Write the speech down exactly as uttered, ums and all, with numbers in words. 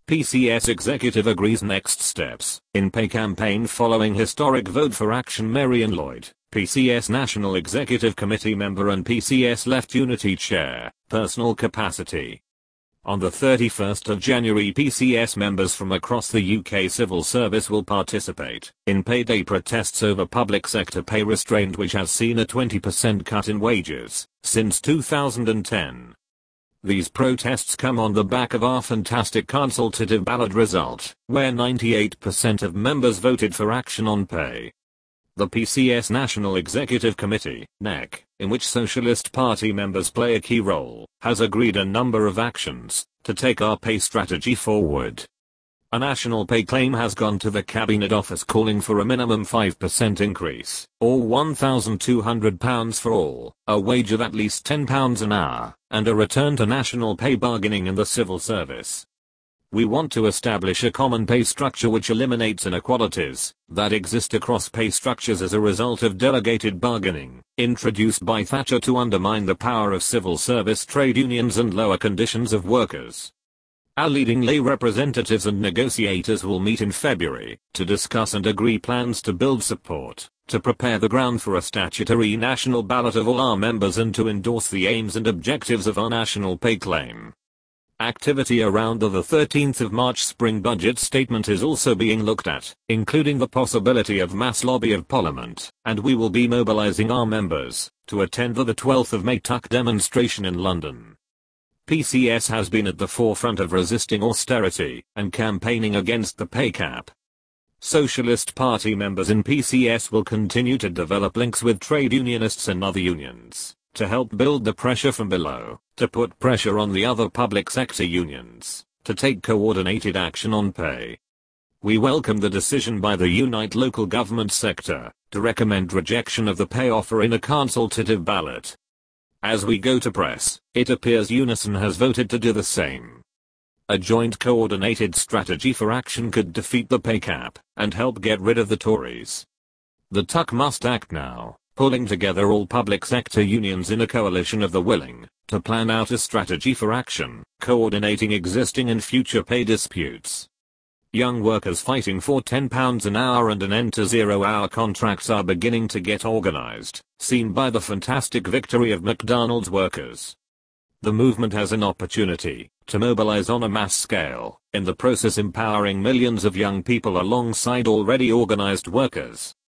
P C S executive agrees next steps in pay campaign following historic vote for action. Marian Lloyd, P C S National Executive Committee member and P C S Left Unity Chair, personal capacity. On the thirty-first of January, P C S members from across the U K civil service will participate in pay day protests over public sector pay restraint, which has seen a twenty percent cut in wages since two thousand ten. These protests come on the back of our fantastic consultative ballot result, where ninety-eight percent of members voted for action on pay. The P C S National Executive Committee, N E C, in which Socialist Party members play a key role, has agreed a number of actions to take our pay strategy forward. A national pay claim has gone to the Cabinet Office calling for a minimum five percent increase, or one thousand two hundred pounds for all, a wage of at least ten pounds an hour, and a return to national pay bargaining in the civil service. We want to establish a common pay structure which eliminates inequalities that exist across pay structures as a result of delegated bargaining, introduced by Thatcher to undermine the power of civil service trade unions and lower conditions of workers. Our leading lay representatives and negotiators will meet in February to discuss and agree plans to build support, to prepare the ground for a statutory national ballot of all our members, and to endorse the aims and objectives of our national pay claim. Activity around the thirteenth of March spring budget statement is also being looked at, including the possibility of mass lobby of Parliament, and we will be mobilising our members to attend the twelfth of May Tuck demonstration in London. P C S has been at the forefront of resisting austerity and campaigning against the pay cap. Socialist Party members in P C S will continue to develop links with trade unionists and other unions to help build the pressure from below, to put pressure on the other public sector unions to take coordinated action on pay. We welcome the decision by the Unite local government sector to recommend rejection of the pay offer in a consultative ballot. As we go to press, it appears Unison has voted to do the same. A joint coordinated strategy for action could defeat the pay cap and help get rid of the Tories. The Tuck must act now, pulling together all public sector unions in a coalition of the willing to plan out a strategy for action, coordinating existing and future pay disputes. Young workers fighting for ten pounds an hour and an end to zero-hour contracts are beginning to get organised, seen by the fantastic victory of McDonald's workers. The movement has an opportunity to mobilise on a mass scale, in the process empowering millions of young people alongside already organised workers,